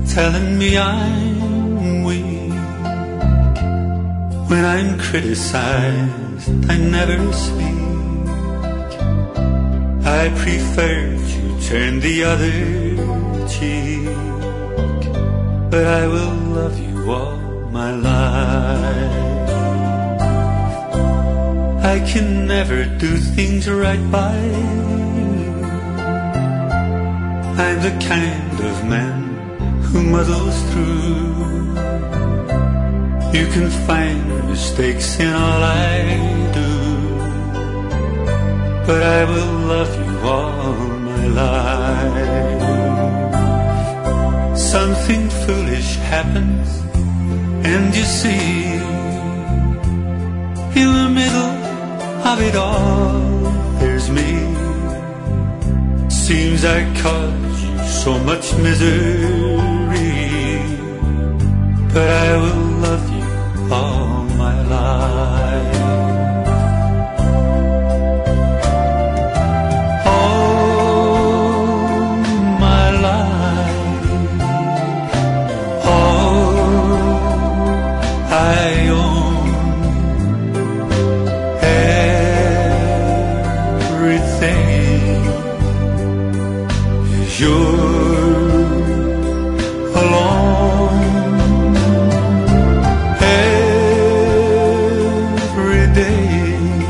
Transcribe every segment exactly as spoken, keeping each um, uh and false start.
telling me I'm weak. When I'm criticized, I never speak. I prefer to turn the other cheek, but I will love you all my life. I can never do things right by you. I'm the kind of man who muddles through. You can find mistakes in all I do, but I will love you all my life. Something foolish happens, and you see, in the middle of it all, there's me. Seems I caused you so much misery, but I will love you all my life. All my life, all I own, everything is yours alone. Every day,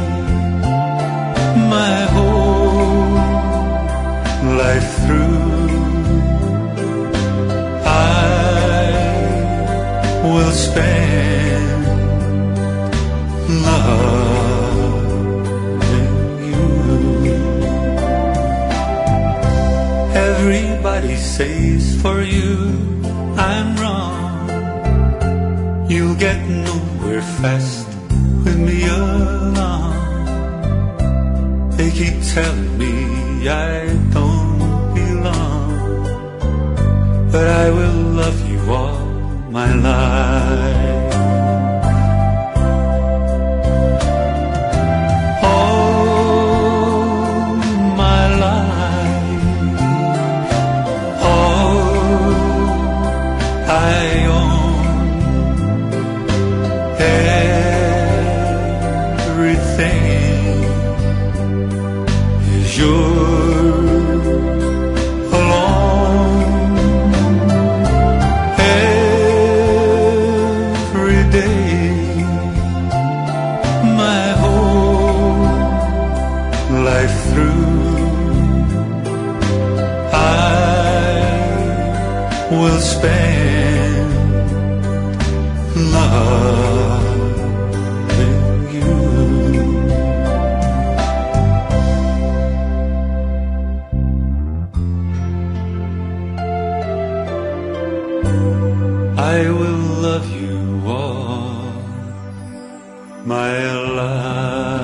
my whole life through, I will spend loving you. Everybody says for you I'm wrong. You'll get nowhere fast with me along. They keep telling me I don't belong, but I will love you all my life. All my life, all I own, everything is yours alone. Every day, my whole life through, I will spend loving you. I will love you all my life.